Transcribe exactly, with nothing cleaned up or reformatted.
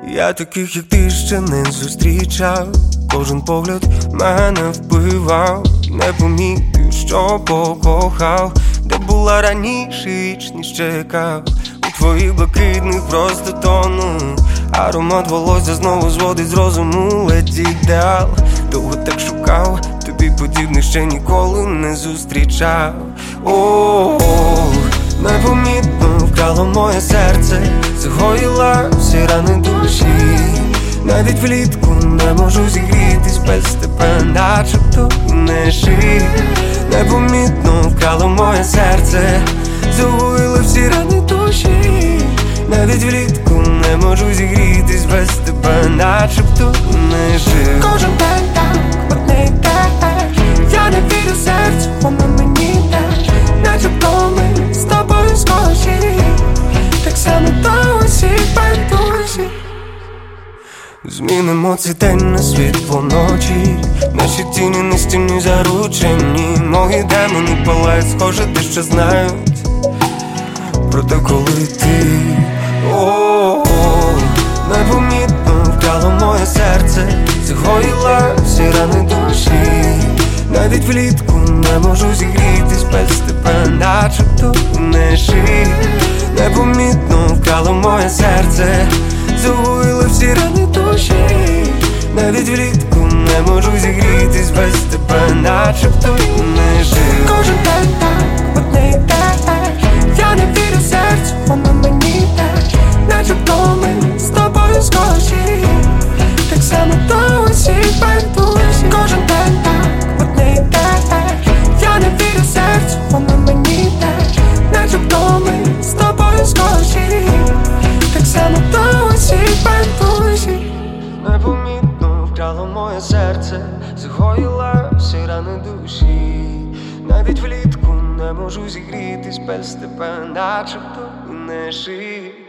Я таких, як ти, ще не зустрічав. Кожен погляд мене вбивав. Не помітив, що покохав. Де була раніше, вічність чекав. У твоїх блакитних просто тону. Аромат волосся знову зводить з розуму. Ледь ідеал, довго так шукав. Тобі подібних ще ніколи не зустрічав. О, непомітно вкрало моє серце, загоїла всі рани душі. Навіть влітку не можу зігрітись без тебе, начебто не жив. Непомітно вкрало моє серце, загоїла всі рани душі. Навіть влітку не можу зігрітись без тебе, начебто не жив. Кожен день так, одне й те ж. Я не вірю серцю, воно мені теж. Начебто ми з тобою схожі, так само до усіх байдужі. Змінимо цей день на світло ночі. Наші тіні на стіні заручені. Мої демони палають, схоже, те, що знають. Проте коли ти, о, непомітно вкрало моє серце, загоїла всі рани душі. Навіть влітку не можу зігрітись без тебе, начебто не жив. Непомітно вкрало моє серце, загоїла всі рани душі. Навіть влітку не можу зігрітись без тебе, начебто не жив. Кожен день так, одне й те ж. Я не вірю серцю, воно мені теж. Начебто ми з тобою схожі, так само до усіх байдужі. Кожен день так, одне й те ж. Я не вірю серцю, воно мені теж. Начебто ми з тобою схожі, так само до усіх байдужі. Непомітно вкрало моє серце, загоїла всі рани душі. Навіть влітку не можу зігрітись без тебе, начебто не жив.